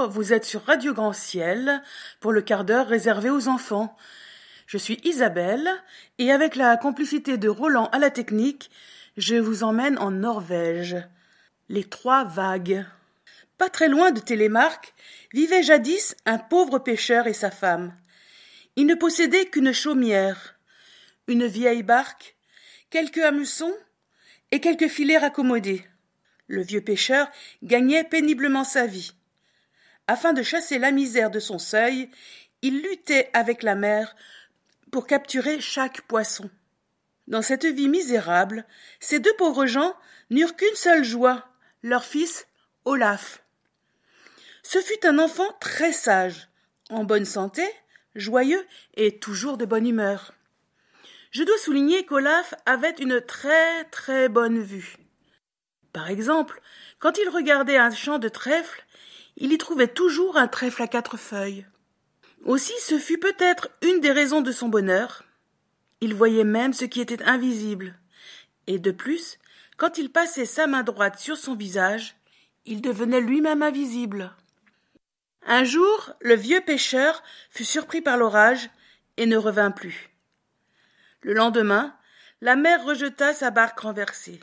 Bonjour, vous êtes sur Radio Grand Ciel pour le quart d'heure réservé aux enfants. Je suis Isabelle et avec la complicité de Roland à la technique, je vous emmène en Norvège. Les 3 vagues. Pas très loin de Télémark vivait jadis un pauvre pêcheur et sa femme. Ils ne possédaient qu'une chaumière, une vieille barque, quelques hameçons et quelques filets raccommodés. Le vieux pêcheur gagnait péniblement sa vie. Afin de chasser la misère de son seuil, il luttait avec la mer pour capturer chaque poisson. Dans cette vie misérable, ces 2 pauvres gens n'eurent qu'une seule joie, leur fils Olaf. Ce fut un enfant très sage, en bonne santé, joyeux et toujours de bonne humeur. Je dois souligner qu'Olaf avait une très très bonne vue. Par exemple, quand il regardait un champ de trèfle, il y trouvait toujours un trèfle à 4 feuilles. Aussi, ce fut peut-être une des raisons de son bonheur. Il voyait même ce qui était invisible. Et de plus, quand il passait sa main droite sur son visage, il devenait lui-même invisible. Un jour, le vieux pêcheur fut surpris par l'orage et ne revint plus. Le lendemain, la mer rejeta sa barque renversée.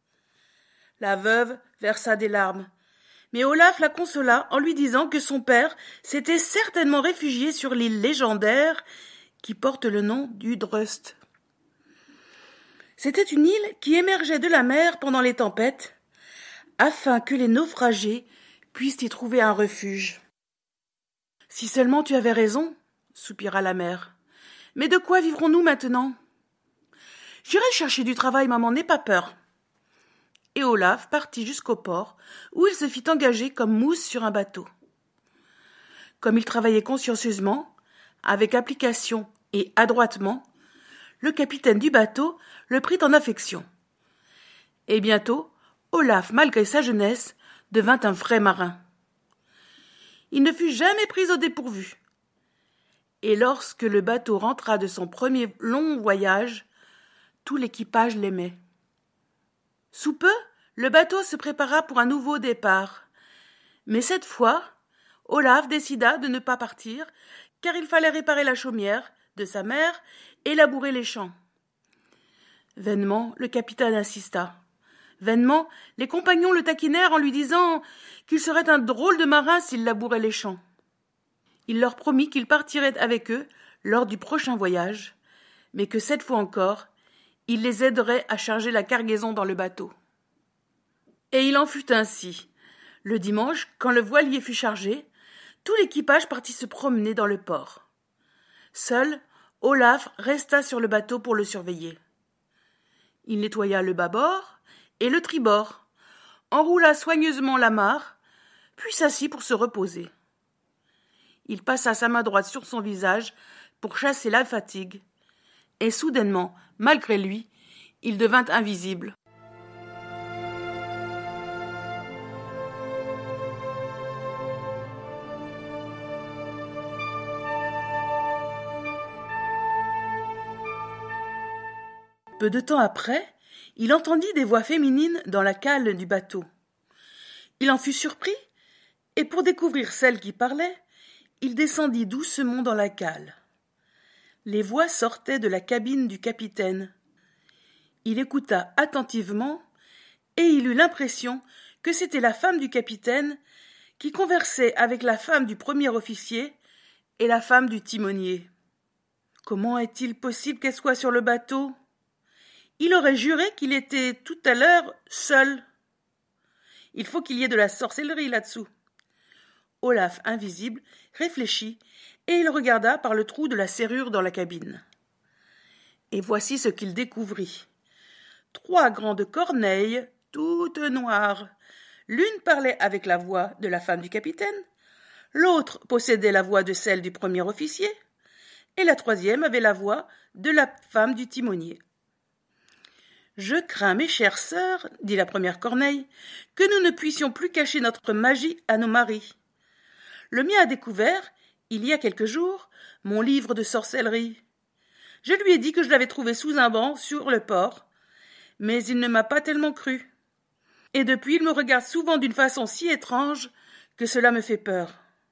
La veuve versa des larmes, mais Olaf la consola en lui disant que son père s'était certainement réfugié sur l'île légendaire qui porte le nom d'Udrust. C'était une île qui émergeait de la mer pendant les tempêtes, afin que les naufragés puissent y trouver un refuge. « Si seulement tu avais raison, » soupira la mère. « Mais de quoi vivrons-nous maintenant ?»« J'irai chercher du travail, maman, n'aie pas peur. » Et Olaf partit jusqu'au port, où il se fit engager comme mousse sur un bateau. Comme il travaillait consciencieusement, avec application et adroitement, le capitaine du bateau le prit en affection. Et bientôt, Olaf, malgré sa jeunesse, devint un vrai marin. Il ne fut jamais pris au dépourvu. Et lorsque le bateau rentra de son premier long voyage, tout l'équipage l'aimait. Sous peu, le bateau se prépara pour un nouveau départ. Mais cette fois, Olaf décida de ne pas partir, car il fallait réparer la chaumière de sa mère et labourer les champs. Vainement, le capitaine insista. Vainement, les compagnons le taquinèrent en lui disant qu'il serait un drôle de marin s'il labourait les champs. Il leur promit qu'il partirait avec eux lors du prochain voyage, mais que cette fois encore, il les aiderait à charger la cargaison dans le bateau. Et il en fut ainsi. Le dimanche, quand le voilier fut chargé, tout l'équipage partit se promener dans le port. Seul, Olaf resta sur le bateau pour le surveiller. Il nettoya le bâbord et le tribord, enroula soigneusement l'amarre, puis s'assit pour se reposer. Il passa sa main droite sur son visage pour chasser la fatigue, et soudainement, malgré lui, il devint invisible. Peu de temps après, il entendit des voix féminines dans la cale du bateau. Il en fut surpris, et pour découvrir celle qui parlait, il descendit doucement dans la cale. Les voix sortaient de la cabine du capitaine. Il écouta attentivement, et il eut l'impression que c'était la femme du capitaine qui conversait avec la femme du premier officier et la femme du timonier. Comment est-il possible qu'elle soit sur le bateau ? Il aurait juré qu'il était tout à l'heure seul. Il faut qu'il y ait de la sorcellerie là-dessous. Olaf, invisible, réfléchit et il regarda par le trou de la serrure dans la cabine. Et voici ce qu'il découvrit. 3 grandes corneilles, toutes noires. L'une parlait avec la voix de la femme du capitaine, l'autre possédait la voix de celle du premier officier, et la 3e avait la voix de la femme du timonier. « Je crains, mes chères sœurs, dit la première corneille, que nous ne puissions plus cacher notre magie à nos maris. Le mien a découvert, il y a quelques jours, mon livre de sorcellerie. Je lui ai dit que je l'avais trouvé sous un banc sur le port, mais il ne m'a pas tellement cru. Et depuis, il me regarde souvent d'une façon si étrange que cela me fait peur.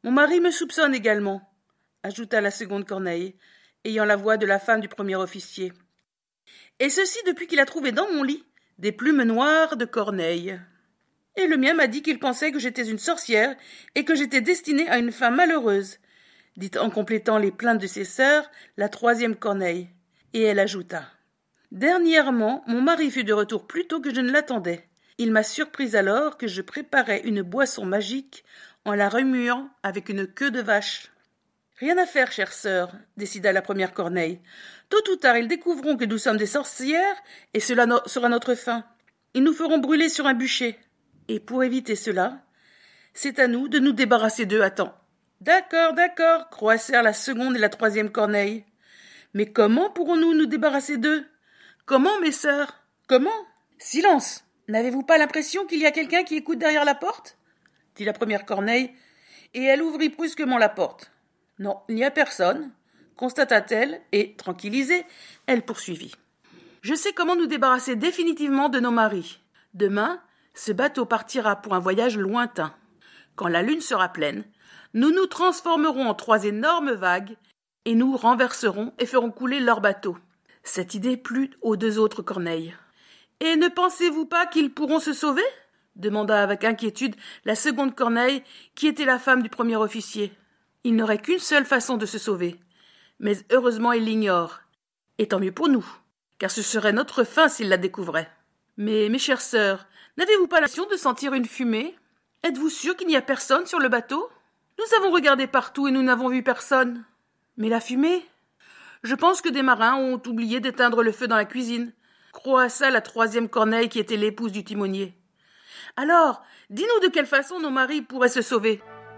Mon mari me soupçonne également, ajouta la seconde Corneille, ayant la voix de la femme du premier officier. Et ceci depuis qu'il a trouvé dans mon lit des plumes noires de Corneille. Et le mien m'a dit qu'il pensait que j'étais une sorcière et que j'étais destinée à une fin malheureuse, dit en complétant les plaintes de ses sœurs la troisième Corneille. Et elle ajouta. Dernièrement, mon mari fut de retour plus tôt que je ne l'attendais. Il m'a surprise alors que je préparais une boisson magique en la remuant avec une queue de vache. Rien à faire, chère sœur, décida la première Corneille. Tôt ou tard, ils découvriront que nous sommes des sorcières et cela sera notre fin. Ils nous feront brûler sur un bûcher. Et pour éviter cela, c'est à nous de nous débarrasser d'eux à temps. D'accord, croissèrent la seconde et la troisième Corneille. Mais comment pourrons-nous nous débarrasser d'eux? Comment, mes sœurs? Comment? Silence! N'avez-vous pas l'impression qu'il y a quelqu'un qui écoute derrière la porte? Dit la première Corneille, et elle ouvrit brusquement la porte. Non, il n'y a personne, constata-t-elle, et, tranquillisée, elle poursuivit. Je sais comment nous débarrasser définitivement de nos maris. Demain, ce bateau partira pour un voyage lointain. Quand la lune sera pleine, nous nous transformerons en 3 énormes vagues et nous renverserons et ferons couler leur bateau. Cette idée plut aux 2 autres Corneilles. Et ne pensez-vous pas qu'ils pourront se sauver? Demanda avec inquiétude la seconde Corneille, qui était la femme du premier officier. Il n'aurait qu'une seule façon de se sauver. Mais heureusement, ils l'ignorent. Et tant mieux pour nous, car ce serait notre fin s'ils la découvraient. Mais, mes chères sœurs, n'avez-vous pas l'impression de sentir une fumée? Êtes-vous sûre qu'il n'y a personne sur le bateau? Nous avons regardé partout et nous n'avons vu personne. Mais la fumée? Je pense que des marins ont oublié d'éteindre le feu dans la cuisine, croissa la troisième Corneille qui était l'épouse du timonier. Alors, dis-nous de quelle façon nos maris pourraient se sauver.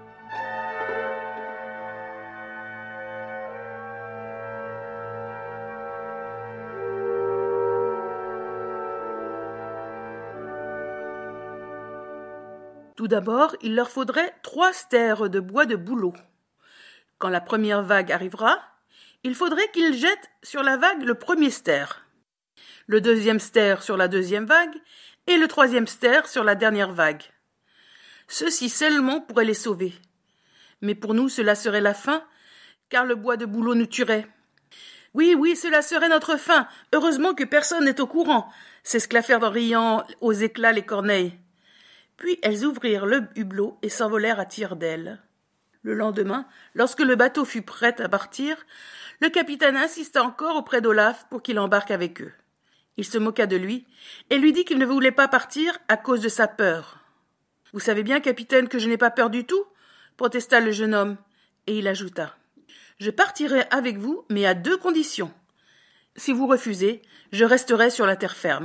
Tout d'abord, il leur faudrait 3 stères de bois de bouleau. Quand la première vague arrivera, il faudrait qu'ils jettent sur la vague le premier stère, le deuxième stère sur la deuxième vague et le troisième stère sur la dernière vague. Ceci seulement pourrait les sauver. Mais pour nous, cela serait la fin, car le bois de bouleau nous tuerait. Oui, cela serait notre fin. Heureusement que personne n'est au courant, s'esclaffèrent en riant aux éclats les Corneilles. Puis elles ouvrirent le hublot et s'envolèrent à tire-d'aile. Le lendemain, lorsque le bateau fut prêt à partir, le capitaine insista encore auprès d'Olaf pour qu'il embarque avec eux. Il se moqua de lui et lui dit qu'il ne voulait pas partir à cause de sa peur. « Vous savez bien, capitaine, que je n'ai pas peur du tout » protesta le jeune homme, et il ajouta. « Je partirai avec vous, mais à 2 conditions. Si vous refusez, je resterai sur la terre ferme. »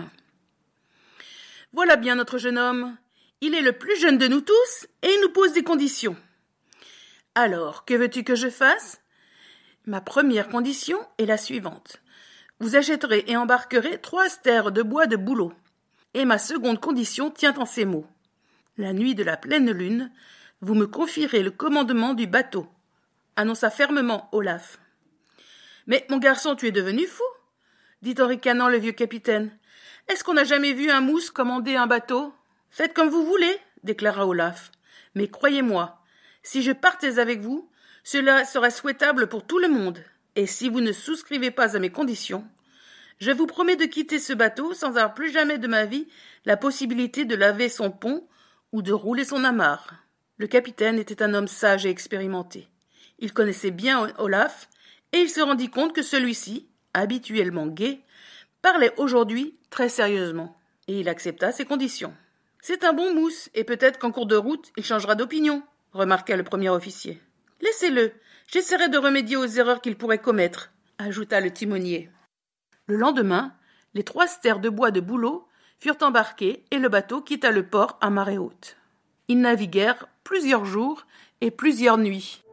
Voilà bien notre jeune homme. Il est le plus jeune de nous tous et il nous pose des conditions. Alors, que veux-tu que je fasse? Ma première condition est la suivante. Vous achèterez et embarquerez 3 stères de bois de bouleau. Et ma seconde condition tient en ces mots. La nuit de la pleine lune, vous me confierez le commandement du bateau, annonça fermement Olaf. Mais mon garçon, tu es devenu fou, dit en ricanant le vieux capitaine. Est-ce qu'on n'a jamais vu un mousse commander un bateau? Faites comme vous voulez, déclara Olaf. Mais croyez-moi, si je partais avec vous, cela serait souhaitable pour tout le monde. Et si vous ne souscrivez pas à mes conditions, je vous promets de quitter ce bateau sans avoir plus jamais de ma vie la possibilité de laver son pont ou de rouler son amarre. Le capitaine était un homme sage et expérimenté. Il connaissait bien Olaf, et il se rendit compte que celui-ci, habituellement gai, parlait aujourd'hui très sérieusement, et il accepta ses conditions. « C'est un bon mousse, et peut-être qu'en cours de route, il changera d'opinion, » remarqua le premier officier. « Laissez-le, j'essaierai de remédier aux erreurs qu'il pourrait commettre, » ajouta le timonier. Le lendemain, les 3 stères de bois de bouleau furent embarqués et le bateau quitta le port à marée haute. Ils naviguèrent plusieurs jours et plusieurs nuits.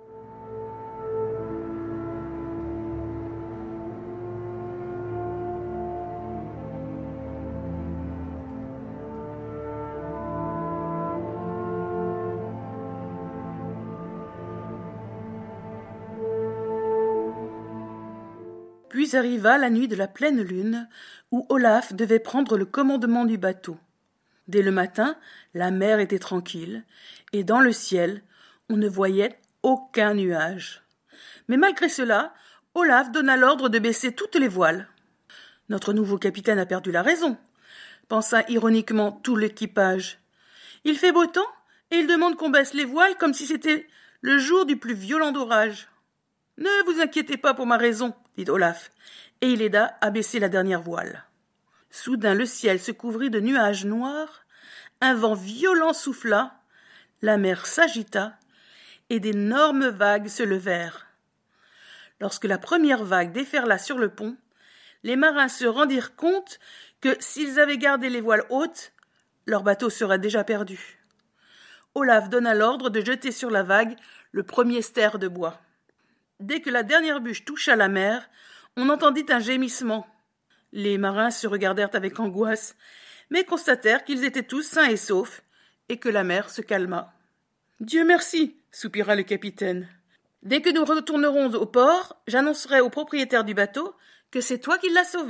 Puis arriva la nuit de la pleine lune, où Olaf devait prendre le commandement du bateau. Dès le matin, la mer était tranquille, et dans le ciel, on ne voyait aucun nuage. Mais malgré cela, Olaf donna l'ordre de baisser toutes les voiles. Notre nouveau capitaine a perdu la raison, pensa ironiquement tout l'équipage. Il fait beau temps et il demande qu'on baisse les voiles comme si c'était le jour du plus violent d'orage. Ne vous inquiétez pas pour ma raison, dit Olaf, et il aida à baisser la dernière voile. Soudain le ciel se couvrit de nuages noirs, un vent violent souffla, la mer s'agita, et d'énormes vagues se levèrent. Lorsque la première vague déferla sur le pont, les marins se rendirent compte que s'ils avaient gardé les voiles hautes, leur bateau serait déjà perdu. Olaf donna l'ordre de jeter sur la vague le premier ster de bois. Dès que la dernière bûche toucha la mer, on entendit un gémissement. Les marins se regardèrent avec angoisse, mais constatèrent qu'ils étaient tous sains et saufs, et que la mer se calma. « Dieu merci !» soupira le capitaine. « Dès que nous retournerons au port, j'annoncerai au propriétaire du bateau que c'est toi qui l'as sauvé. »«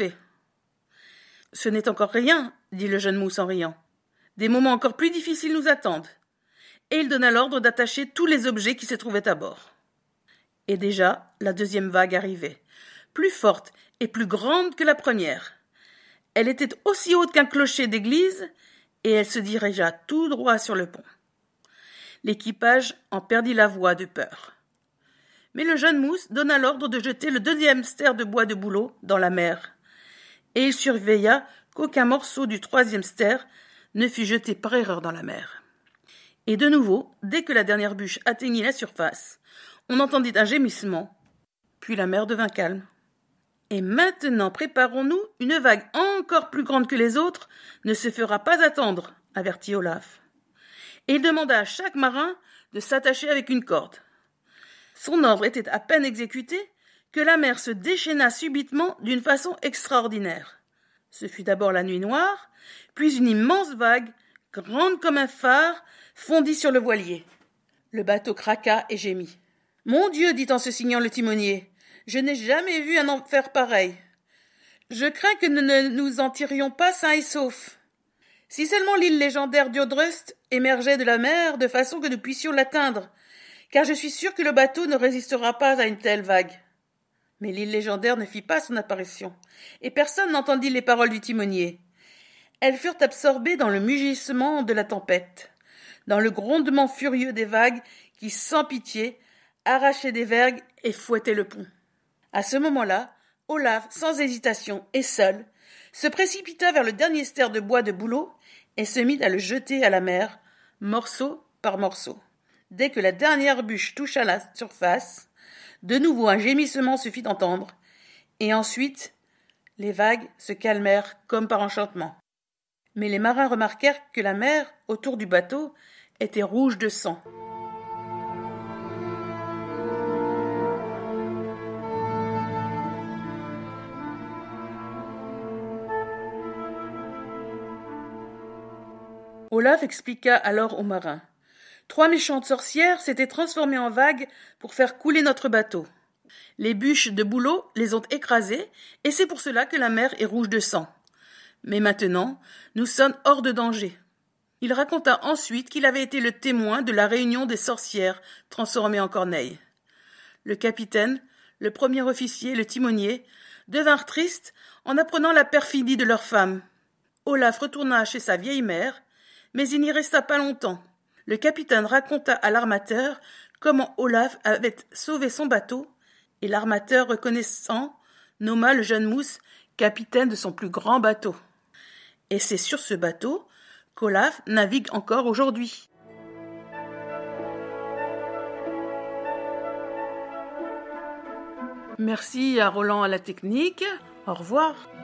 Ce n'est encore rien, » dit le jeune mousse en riant. « Des moments encore plus difficiles nous attendent. » Et il donna l'ordre d'attacher tous les objets qui se trouvaient à bord. Et déjà, la deuxième vague arrivait, plus forte et plus grande que la première. Elle était aussi haute qu'un clocher d'église, et elle se dirigea tout droit sur le pont. L'équipage en perdit la voix de peur. Mais le jeune mousse donna l'ordre de jeter le deuxième ster de bois de bouleau dans la mer, et il surveilla qu'aucun morceau du troisième ster ne fût jeté par erreur dans la mer. Et de nouveau, dès que la dernière bûche atteignit la surface, on entendit un gémissement, puis la mer devint calme. « Et maintenant préparons-nous, une vague encore plus grande que les autres ne se fera pas attendre, » avertit Olaf. Et il demanda à chaque marin de s'attacher avec une corde. Son ordre était à peine exécuté que la mer se déchaîna subitement d'une façon extraordinaire. Ce fut d'abord la nuit noire, puis une immense vague, grande comme un phare, fondit sur le voilier. Le bateau craqua et gémit. « Mon Dieu, dit en se signant le timonier, je n'ai jamais vu un enfer pareil. Je crains que nous ne nous en tirions pas sains et saufs. Si seulement l'île légendaire d'Iodrust émergeait de la mer de façon que nous puissions l'atteindre, car je suis sûr que le bateau ne résistera pas à une telle vague. » Mais l'île légendaire ne fit pas son apparition, et personne n'entendit les paroles du timonier. Elles furent absorbées dans le mugissement de la tempête, dans le grondement furieux des vagues qui, sans pitié, arrachaient des vergues et fouettaient le pont. À ce moment-là, Olaf, sans hésitation et seul, se précipita vers le dernier ster de bois de bouleau et se mit à le jeter à la mer, morceau par morceau. Dès que la dernière bûche toucha la surface, de nouveau un gémissement se fit entendre, et ensuite les vagues se calmèrent comme par enchantement. Mais les marins remarquèrent que la mer, autour du bateau, était rouge de sang. Olaf expliqua alors aux marins. 3 méchantes sorcières s'étaient transformées en vagues pour faire couler notre bateau. Les bûches de bouleau les ont écrasées, et c'est pour cela que la mer est rouge de sang. Mais maintenant, nous sommes hors de danger. Il raconta ensuite qu'il avait été le témoin de la réunion des sorcières transformées en corneilles. Le capitaine, le premier officier, le timonier, devinrent tristes en apprenant la perfidie de leurs femmes. Olaf retourna chez sa vieille mère, mais il n'y resta pas longtemps. Le capitaine raconta à l'armateur comment Olaf avait sauvé son bateau, et l'armateur, reconnaissant, nomma le jeune mousse capitaine de son plus grand bateau. Et c'est sur ce bateau qu'Olaf navigue encore aujourd'hui. Merci à Roland à la technique. Au revoir.